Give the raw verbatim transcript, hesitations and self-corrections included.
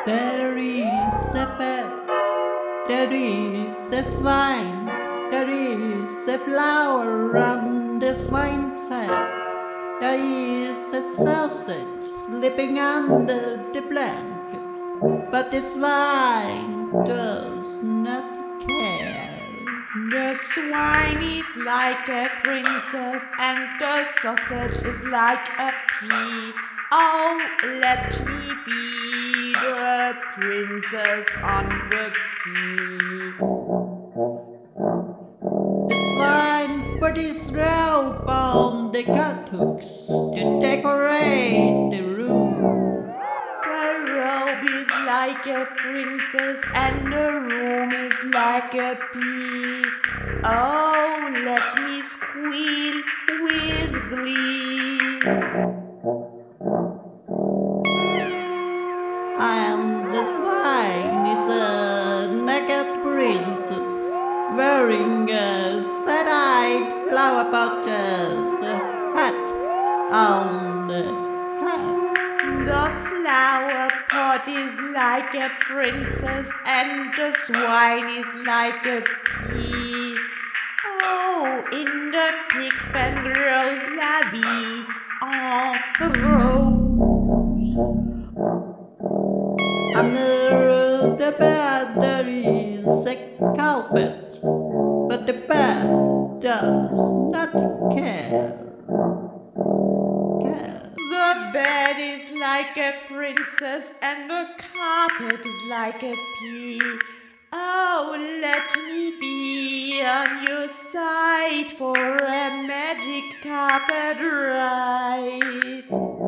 There is a bed, there is a swine, there is a flower on the swine side. There is a sausage sleeping under the blanket, but the swine does not care. The swine is like a princess and the sausage is like a pea. Oh, let me be the princess on the pea. The swine put its robe on the cathooks to decorate the room. The robe is like a princess and the room is like a pea. Oh, let me squeal with glee. And the swine is a naked princess wearing a sad-eyed flower pouches hat on the head. The flower pot is like a princess and the swine is like a pea. Oh, in the pig pen rose la vie en rose. Under the bed there is a carpet, but the bed does not care. care. The bed is like a princess and the carpet is like a pea. Oh, let me be on your side for a magic carpet ride.